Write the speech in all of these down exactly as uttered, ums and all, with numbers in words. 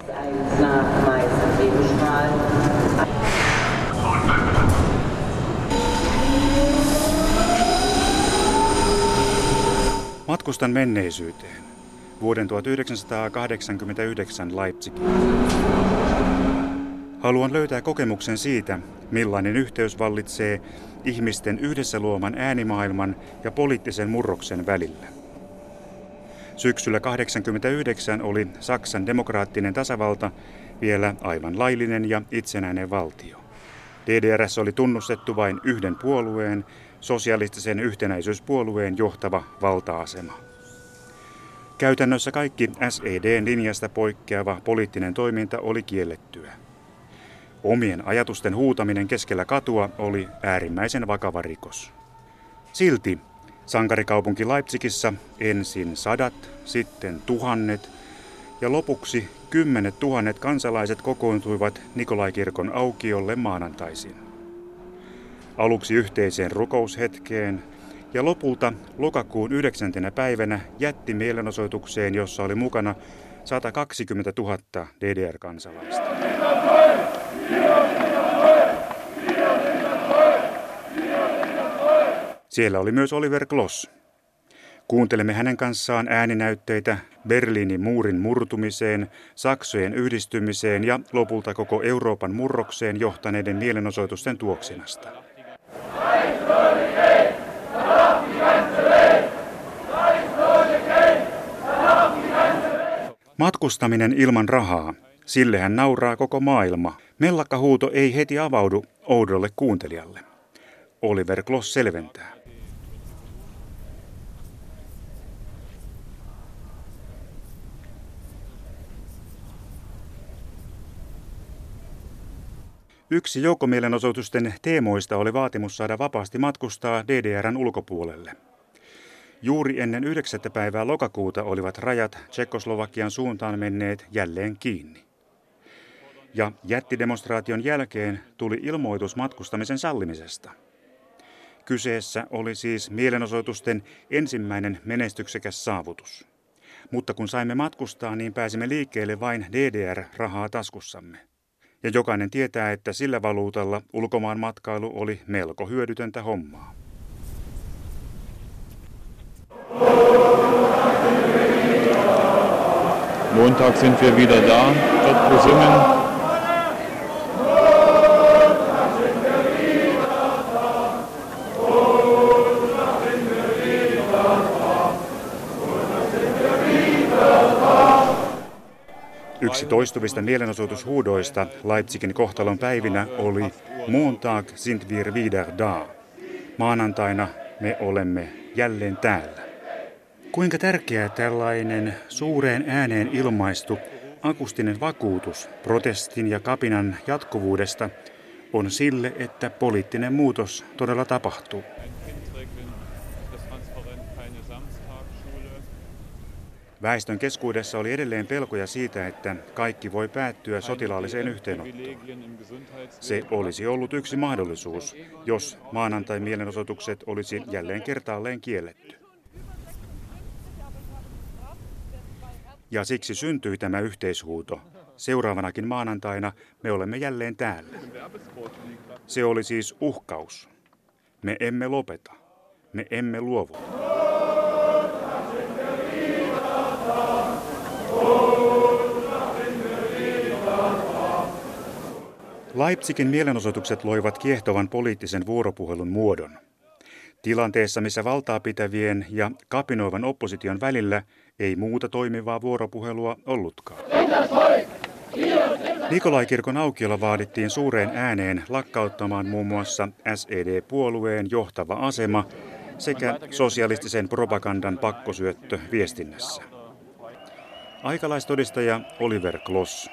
Matkustan menneisyyteen, vuoden tuhatyhdeksänsataakahdeksankymmentäyhdeksän Leipzigiin. Haluan löytää kokemuksen siitä, millainen yhteys vallitsee ihmisten yhdessä luoman äänimaailman ja poliittisen murroksen välillä. Syksyllä kahdeksankymmentäyhdeksän oli Saksan demokraattinen tasavalta vielä aivan laillinen ja itsenäinen valtio. D D R:ssä oli tunnustettu vain yhden puolueen, sosialistisen yhtenäisyyspuolueen johtava valta-asema. Käytännössä kaikki S E D:n linjasta poikkeava poliittinen toiminta oli kiellettyä. Omien ajatusten huutaminen keskellä katua oli äärimmäisen vakava rikos. Silti sankarikaupunki Leipzigissä ensin sadat, sitten tuhannet ja lopuksi kymmenet tuhannet kansalaiset kokoontuivat Nikolaikirkon aukiolle maanantaisin. Aluksi yhteiseen rukoushetkeen ja lopulta lokakuun yhdeksäntenä päivänä jätti mielenosoitukseen, jossa oli mukana sata kaksikymmentätuhatta D D R-kansalaista. Siellä oli myös Oliver Gloss. Kuuntelemme hänen kanssaan ääninäytteitä Berliinin muurin murtumiseen, Saksojen yhdistymiseen ja lopulta koko Euroopan murrokseen johtaneiden mielenosoitusten tuoksinasta. Matkustaminen ilman rahaa, sillehän nauraa koko maailma. Mellakkahuuto ei heti avaudu oudolle kuuntelijalle. Oliver Gloss selventää. Yksi joukkomielenosoitusten teemoista oli vaatimus saada vapaasti matkustaa D D R:n ulkopuolelle. Juuri ennen yhdeksättä päivää lokakuuta olivat rajat Tšekkoslovakian suuntaan menneet jälleen kiinni. Ja jättidemonstraation jälkeen tuli ilmoitus matkustamisen sallimisesta. Kyseessä oli siis mielenosoitusten ensimmäinen menestyksekäs saavutus. Mutta kun saimme matkustaa, niin pääsimme liikkeelle vain D D R-rahaa taskussamme. Ja jokainen tietää, että sillä valuutalla ulkomaan matkailu oli melko hyödytöntä hommaa. Montag sind wir wieder da, dort besungen. Yksi toistuvista mielenosoitushuudoista Leipzigin kohtalon päivinä oli Montag sind wir wieder da. Maanantaina me olemme jälleen täällä. Kuinka tärkeää tällainen suureen ääneen ilmaistu akustinen vakuutus protestin ja kapinan jatkuvuudesta on sille, että poliittinen muutos todella tapahtuu. Väestön keskuudessa oli edelleen pelkoja siitä, että kaikki voi päättyä sotilaalliseen yhteenottoon. Se olisi ollut yksi mahdollisuus, jos maanantain mielenosoitukset olisi jälleen kertaalleen kielletty. Ja siksi syntyi tämä yhteishuuto. Seuraavanakin maanantaina me olemme jälleen täällä. Se oli siis uhkaus. Me emme lopeta. Me emme luovuta. Leipzigin mielenosoitukset loivat kiehtovan poliittisen vuoropuhelun muodon. Tilanteessa, missä valtaa pitävien ja kapinoivan opposition välillä ei muuta toimivaa vuoropuhelua ollutkaan. Nikolaikirkon aukiolla vaadittiin suureen ääneen lakkauttamaan muun muassa S E D-puolueen johtava asema sekä sosialistisen propagandan pakkosyöttö viestinnässä. Aikalaistodistaja Oliver Gloss.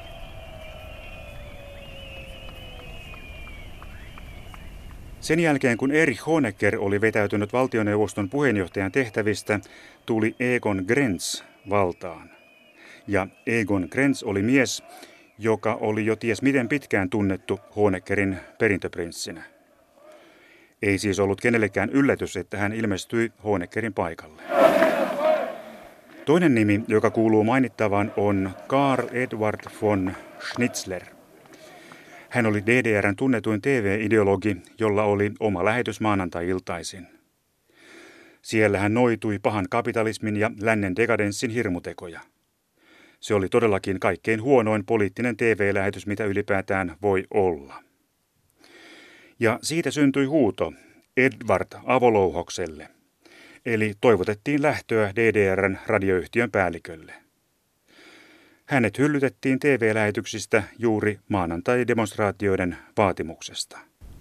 Sen jälkeen, kun Erich Honecker oli vetäytynyt valtioneuvoston puheenjohtajan tehtävistä, tuli Egon Krenz valtaan. Ja Egon Krenz oli mies, joka oli jo ties miten pitkään tunnettu Honeckerin perintöprinssinä. Ei siis ollut kenellekään yllätys, että hän ilmestyi Honeckerin paikalle. Toinen nimi, joka kuuluu mainittavan, on Karl Eduard von Schnitzler. Hän oli D D R:n tunnetuin T V-ideologi, jolla oli oma lähetys maanantai-iltaisin. Siellä hän noitui pahan kapitalismin ja lännen dekadenssin hirmutekoja. Se oli todellakin kaikkein huonoin poliittinen T V-lähetys, mitä ylipäätään voi olla. Ja siitä syntyi huuto Edward Avolouhokselle, eli toivotettiin lähtöä D D R:n radioyhtiön päällikölle. Hänet hyllytettiin T V-lähetyksistä juuri maanantai-demonstraatioiden vaatimuksesta.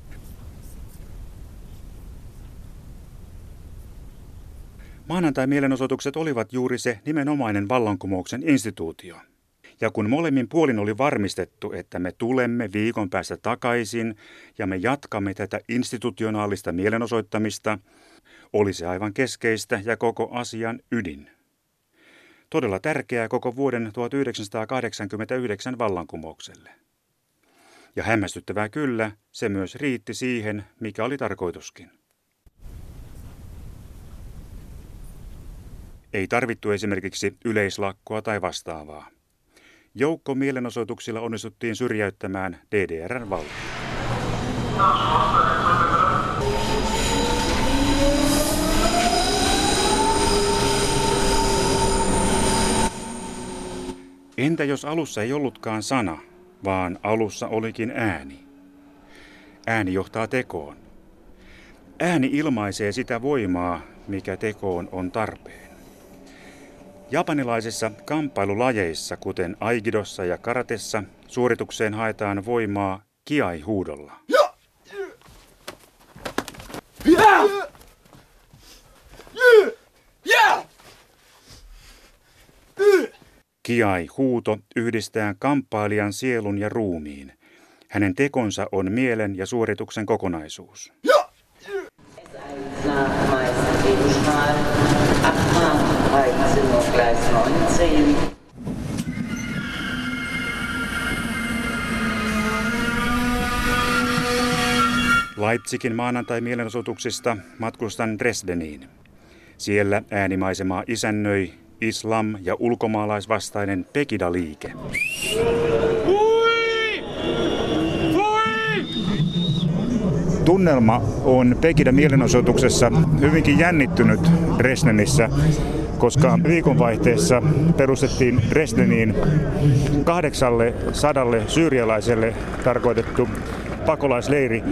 Maanantai-mielenosoitukset olivat juuri se nimenomainen vallankumouksen instituutio. Ja kun molemmin puolin oli varmistettu, että me tulemme viikon päästä takaisin ja me jatkamme tätä institutionaalista mielenosoittamista, oli se aivan keskeistä ja koko asian ydin. Todella tärkeää koko vuoden tuhatyhdeksänsataakahdeksankymmentäyhdeksän vallankumoukselle. Ja hämmästyttävää kyllä, se myös riitti siihen, mikä oli tarkoituskin. Ei tarvittu esimerkiksi yleislakkoa tai vastaavaa. Joukko mielenosoituksilla onnistuttiin syrjäyttämään D D R:n valta. Entä jos alussa ei ollutkaan sana, vaan alussa olikin ääni? Ääni johtaa tekoon. Ääni ilmaisee sitä voimaa, mikä tekoon on tarpeen. Japanilaisissa kamppailulajeissa, kuten aikidossa ja karatessa, suoritukseen haetaan voimaa kiai-huudolla. Kiai-huuto yhdistää kamppailijan sielun ja ruumiin. Hänen tekonsa on mielen ja suorituksen kokonaisuus. Leipzigin maanantai-mielenosoituksista matkustan Dresdeniin. Siellä äänimaisemaa isännöi islam- ja ulkomaalaisvastainen Pegida-liike. Tunnelma on Pegida-mielenosoituksessa hyvinkin jännittynyt Dresdenissä, koska viikonvaihteessa perustettiin Dresdeniin kahdeksalle sadalle syyrialaiselle tarkoitettu pakolaisleiri.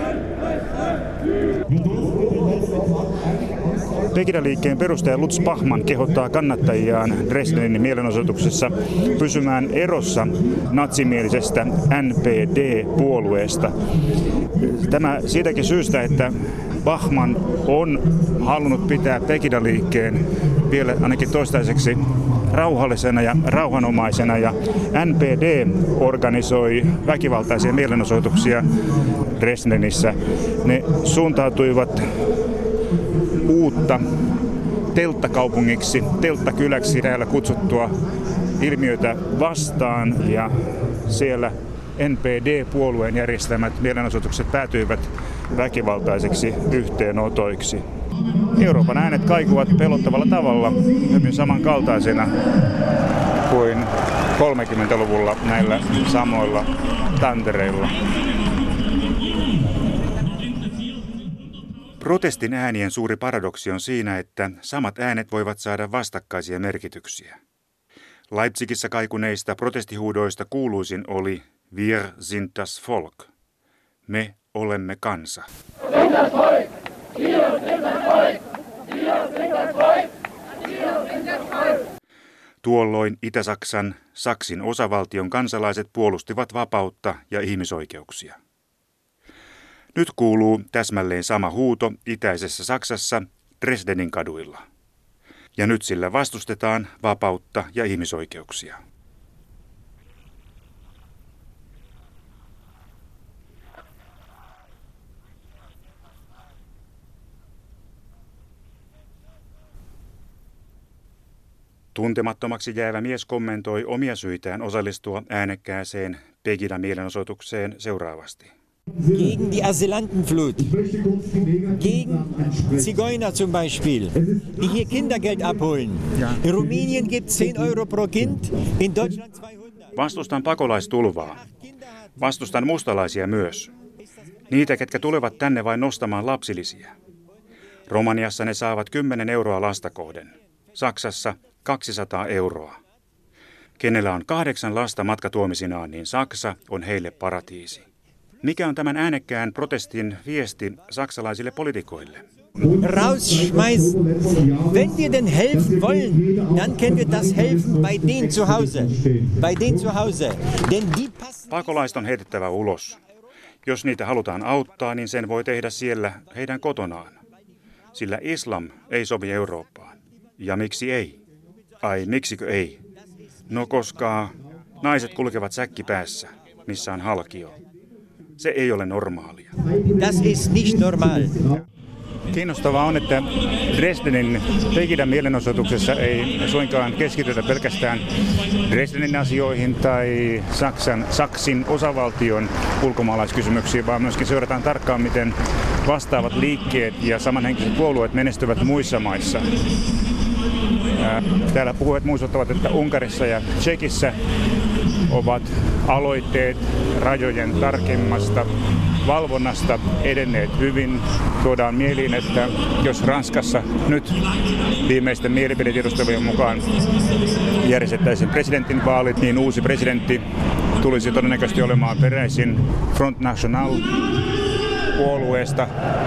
Pegida-liikkeen perustaja Lutz Bachmann kehottaa kannattajiaan Dresdenin mielenosoituksessa pysymään erossa natsimielisestä N P D-puolueesta. Tämä siitäkin syystä, että Bachmann on halunnut pitää Pegida-liikkeen vielä ainakin toistaiseksi rauhallisena ja rauhanomaisena, ja N P D organisoi väkivaltaisia mielenosoituksia Dresdenissä. Ne suuntautuivat uutta telttakaupungiksi, telttakyläksi täällä kutsuttua ilmiötä vastaan, ja siellä N P D-puolueen järjestämät mielenosoitukset päätyivät väkivaltaisiksi yhteenotoiksi. Euroopan äänet kaikuvat pelottavalla tavalla hyvin samankaltaisena kuin kolmekymmentäluvulla näillä samoilla tantereilla. Protestin äänien suuri paradoksi on siinä, että samat äänet voivat saada vastakkaisia merkityksiä. Leipzigissä kaikuneista protestihuudoista kuuluisin oli Wir sind das Volk. Me olemme kansa. Tuolloin Itä-Saksan, Saksin osavaltion kansalaiset puolustivat vapautta ja ihmisoikeuksia. Nyt kuuluu täsmälleen sama huuto itäisessä Saksassa Dresdenin kaduilla. Ja nyt sillä vastustetaan vapautta ja ihmisoikeuksia. Tuntemattomaksi jäävä mies kommentoi omia syitään osallistua äänekkääseen Pegida-mielenosoitukseen seuraavasti. Gegen die Asylantenflut, gegen Zigeuner zum Beispiel, die hier Kindergeld abholen. In Rumänien gibt es zehn Euro pro Kind, in Deutschland kaksisataa. Vastustan pakolaistulvaa. Vastustan mustalaisia myös. Niitä, ketkä tulevat tänne vain nostamaan lapsilisiä. Romaniassa ne saavat kymmenen euroa lasta kohden. Saksassa kaksisataa euroa. Kenellä on kahdeksan lasta matkatuomisinaan, niin Saksa on heille paratiisi. Mikä on tämän äänekkään protestin viesti saksalaisille poliitikoille? Rausschmeißen. Wenn wir denn helfen wollen, dann können wir das helfen bei denen zu Hause. Bei denen zu Hause. Denn die passen... Pakolaiset on heitettävä ulos. Jos niitä halutaan auttaa, niin sen voi tehdä siellä heidän kotonaan. Sillä islam ei sovi Eurooppaan. Ja miksi ei? Ai, miksikö ei? No koska naiset kulkevat säkki päässä, missä on halkio. Se ei ole normaalia. Das ist nicht normal. Kiinnostavaa on, että Dresdenin Pegidan mielenosoituksessa ei suinkaan keskitytä pelkästään Dresdenin asioihin tai Saksan, Saksin osavaltion ulkomaalaiskysymyksiin, vaan myöskin seurataan tarkkaan, miten vastaavat liikkeet ja samanhenkiset puolueet menestyvät muissa maissa. Täällä puhujat muistuttavat, että Unkarissa ja Tšekissä ovat aloitteet rajojen tarkemmasta valvonnasta edenneet hyvin. Tuodaan mieliin, että jos Ranskassa nyt viimeisten mielipidetiedustelujen mukaan järjestettäisiin presidentinvaalit, niin uusi presidentti tulisi todennäköisesti olemaan peräisin Front National-puolueesta,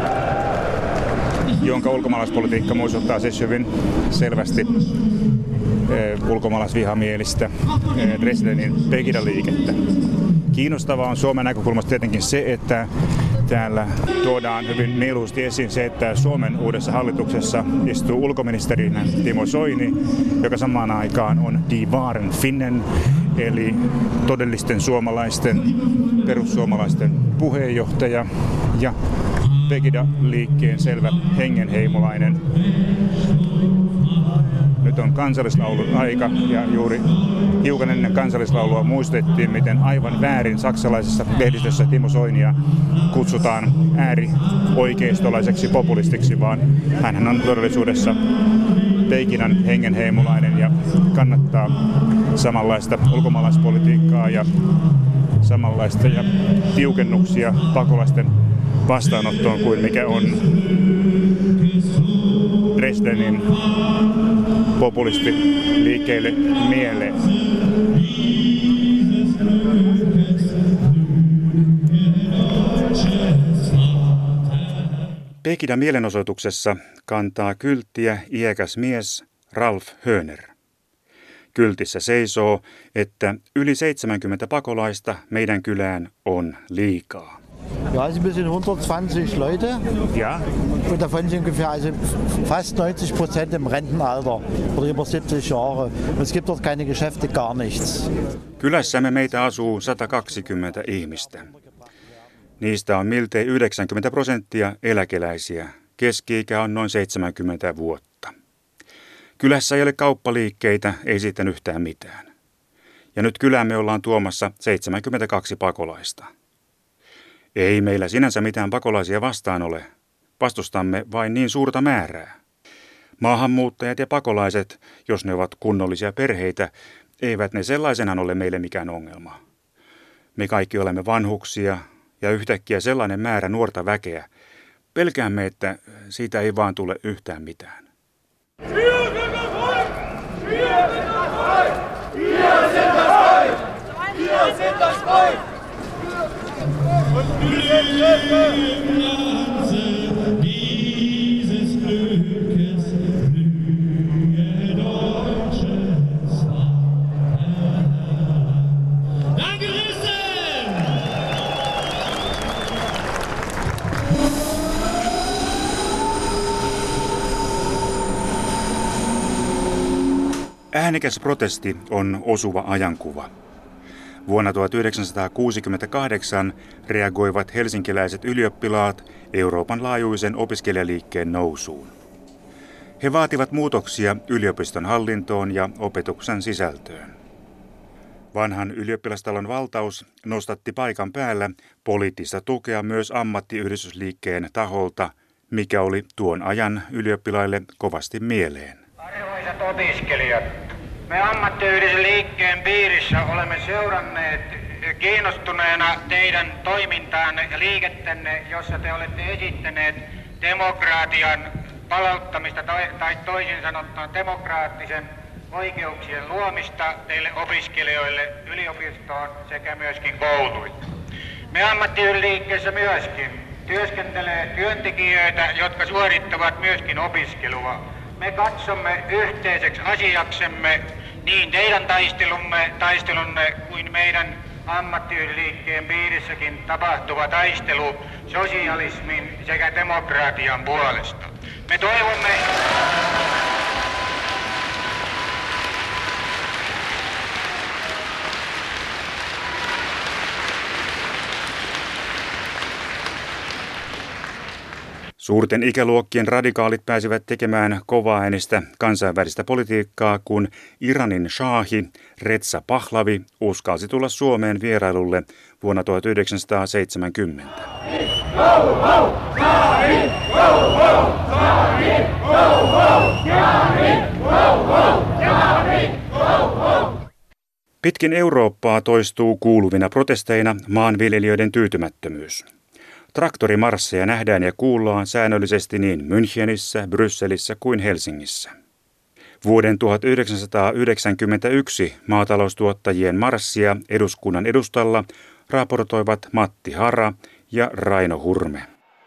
jonka ulkomaalaispolitiikka muistuttaa siis hyvin selvästi ulkomaalaisvihamielistä Dresdenin Pegida-liikettä. Kiinnostavaa on Suomen näkökulmasta tietenkin se, että täällä tuodaan hyvin mieluusti esiin se, että Suomen uudessa hallituksessa istuu ulkoministerinä Timo Soini, joka samaan aikaan on Die Wahren Finnen, eli todellisten suomalaisten, perussuomalaisten puheenjohtaja ja Pegida-liikkeen selvä hengenheimolainen. Nyt on kansallislaulun aika ja juuri hiukan ennen kansallislaulua muistettiin, miten aivan väärin saksalaisessa lehdistössä Timo Soinia kutsutaan äärioikeistolaiseksi populistiksi, vaan hänhän on todellisuudessa Pegidan hengenheimolainen ja kannattaa samanlaista ulkomaalaispolitiikkaa ja samanlaista ja tiukennuksia pakolaisten vastaanottoon kuin mikä on Dresdenin populistiliikkeelle mieleen. Pegidan mielenosoituksessa kantaa kylttiä iäkäs mies Ralf Höner. Kyltissä seisoo, että yli seitsemänkymmentä pakolaista meidän kylään on liikaa. Ja, wir sind hundertzwanzig Leute. Ja. Und davon sind ungefähr also fast neunzig Prozent im Rentenalter oder über siebzig Jahre. Und es gibt dort keine Geschäfte, gar nichts. Kylässämme meitä asuu sata kaksikymmentä ihmistä. Niistä on miltei yhdeksänkymmentä prosenttia eläkeläisiä. Keski-ikä on noin seitsemänkymmentä vuotta. Kylässä ei ole kauppaliikkeitä, ei sitten yhtään mitään. Ja nyt kylämme ollaan tuomassa seitsemänkymmentäkaksi pakolaista. Ei meillä sinänsä mitään pakolaisia vastaan ole. Vastustamme vain niin suurta määrää. Maahanmuuttajat ja pakolaiset, jos ne ovat kunnollisia perheitä, eivät ne sellaisenaan ole meille mikään ongelma. Me kaikki olemme vanhuksia ja yhtäkkiä sellainen määrä nuorta väkeä. Pelkäämme, että siitä ei vaan tule yhtään mitään. Äänekäs protesti on osuva ajankuva. Vuonna tuhatyhdeksänsataakuusikymmentäkahdeksan reagoivat helsinkiläiset ylioppilaat Euroopan laajuisen opiskelijaliikkeen nousuun. He vaativat muutoksia yliopiston hallintoon ja opetuksen sisältöön. Vanhan ylioppilastalon valtaus nostatti paikan päällä poliittista tukea myös ammattiyhdistysliikkeen taholta, mikä oli tuon ajan ylioppilaille kovasti mieleen. Arvoisat opiskelijat, me ammattiyhdistysliikkeen piirissä olemme seuranneet kiinnostuneena teidän toimintaanne ja liikettänne, jossa te olette esittäneet demokratian palauttamista tai toisin sanottuna demokraattisen oikeuksien luomista teille opiskelijoille yliopistoon sekä myöskin kouluihin. Me ammattiyhdistysliikkeessä myöskin työskentelee työntekijöitä, jotka suorittavat myöskin opiskelua. Me katsomme yhteiseksi asiaksemme niin teidän taistelumme, taistelunne kuin meidän ammattiyhdistysliikkeen piirissäkin tapahtuva taistelu sosialismin sekä demokratian puolesta. Me toivomme... Suurten ikäluokkien radikaalit pääsivät tekemään kovaäänistä kansainvälistä politiikkaa, kun Iranin shaahi Reza Pahlavi uskalsi tulla Suomeen vierailulle vuonna tuhatyhdeksänsataaseitsemänkymmentä. Pitkin Eurooppaa toistuu kuuluvina protesteina maanviljelijöiden tyytymättömyys. Traktorimarsseja nähdään ja kuullaan säännöllisesti niin Münchenissä, Brysselissä kuin Helsingissä. Vuoden tuhatyhdeksänsataayhdeksänkymmentäyksi maataloustuottajien marssia eduskunnan edustalla raportoivat Matti Hara ja Raino Hurme.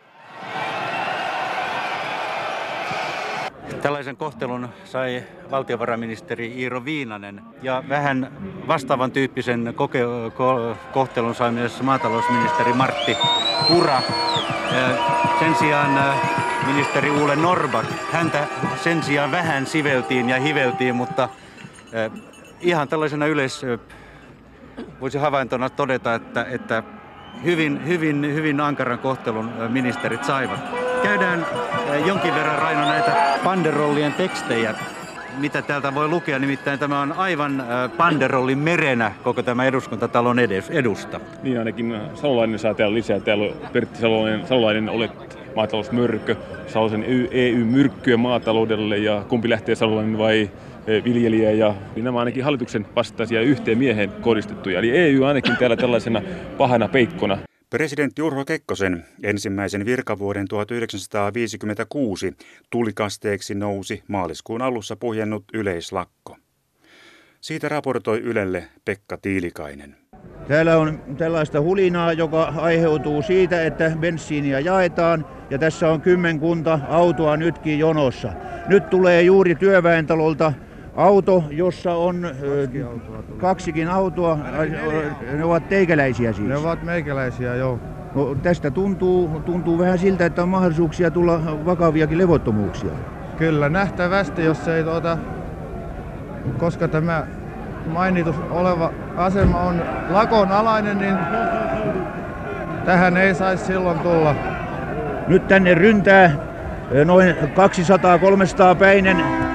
Tällaisen kohtelun sai valtiovarainministeri Iiro Viinanen ja vähän vastaavan tyyppisen koke- ko- kohtelun sai myös maatalousministeri Martti Pura. Sen sijaan ministeri Ole Norrback, häntä sen sijaan vähän siveltiin ja hiveltiin, mutta ihan tällaisena yleis voisi havaintona todeta, että, että hyvin, hyvin, hyvin ankaran kohtelun ministerit saivat. Käydään jonkin verran, Raino, näitä banderollien tekstejä, mitä täältä voi lukea. Nimittäin tämä on aivan banderollin merenä koko tämä eduskuntatalon edusta. Niin ainakin Salolainen saa täällä lisää. Täällä on Pertti Salolainen, Salolainen olet maatalousmörkö, Salosen E U-myrkkyä maataloudelle ja kumpi lähtee Salolainen vai viljelijä, ja niin nämä ainakin hallituksen vastaisia yhteen mieheen kohdistettuja. Eli E U ainakin täällä tällaisena pahana peikkona. Presidentti Urho Kekkosen ensimmäisen virkavuoden tuhatyhdeksänsataaviisikymmentäkuusi tulikasteeksi nousi maaliskuun alussa puhjennut yleislakko. Siitä raportoi Ylelle Pekka Tiilikainen. Täällä on tällaista hulinaa, joka aiheutuu siitä, että bensiiniä jaetaan, ja tässä on kymmenkunta autoa nytkin jonossa. Nyt tulee juuri työväentalolta auto, jossa on kaksi kaksikin autoa. Ne ovat teikäläisiä siis. Ne ovat meikäläisiä, joo. No, tästä tuntuu, tuntuu vähän siltä, että on mahdollisuuksia tulla vakaviakin levottomuuksia. Kyllä, nähtävästi, jos ei tuota, koska tämä mainitus oleva asema on lakon alainen, niin tähän ei saisi silloin tulla. Nyt tänne ryntää noin kaksisataa kolmesataa päinen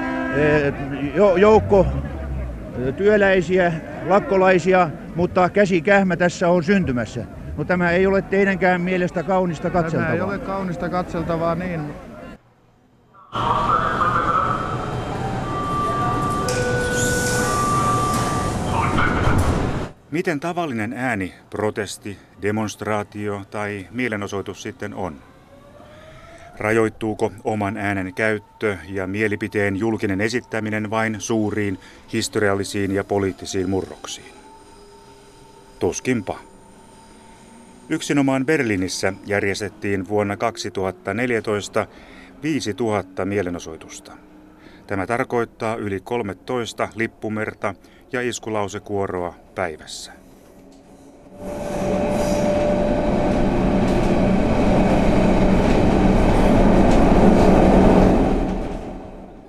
joukko työläisiä, lakkolaisia, mutta käsikähmä tässä on syntymässä. No, tämä ei ole teidänkään mielestä kaunista katseltavaa. Tämä ei ole kaunista katseltavaa, niin. Miten tavallinen ääni, protesti, demonstraatio tai mielenosoitus sitten on? Rajoittuuko oman äänen käyttö ja mielipiteen julkinen esittäminen vain suuriin historiallisiin ja poliittisiin murroksiin? Tuskinpa. Yksinomaan Berliinissä järjestettiin vuonna kaksituhattaneljätoista viisituhatta mielenosoitusta. Tämä tarkoittaa yli kolmetoista lippumerta ja iskulausekuoroa päivässä.